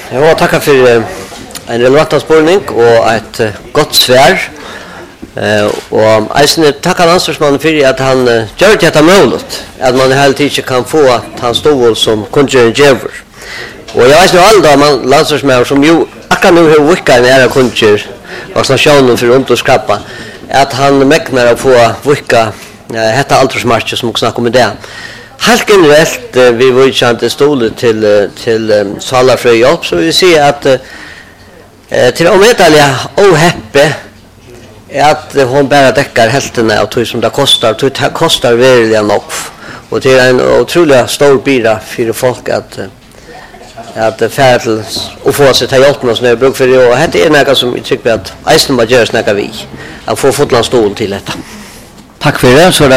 Ja, tackar för en relevant spårning och ett gott svär. Och eisen tackar ansvarsmannen för att han gör det möjligt att man hela tiden kan få att han stod som kungjøren gjør. Och jag vet nu alla man landslagsmän som ju akkurat nu har vicka nära kungjør och nationen för runt och skapa att han mäknar att få vicka detta aldersmatch som också snackar om det. Helt generellt vi var ju inte stolet till Salafrøy hjälp så vi ser att till omedaliga oheppe att hon bara täcker hälften av det som det kostar verkligen nog och det är en otroligt stor bira för folk att färd och få sig ta hjälp oss när bruk för det och det är något som jag tycker att eisen bara gör snacka vi att få fotlandsstol till detta. Tack för det så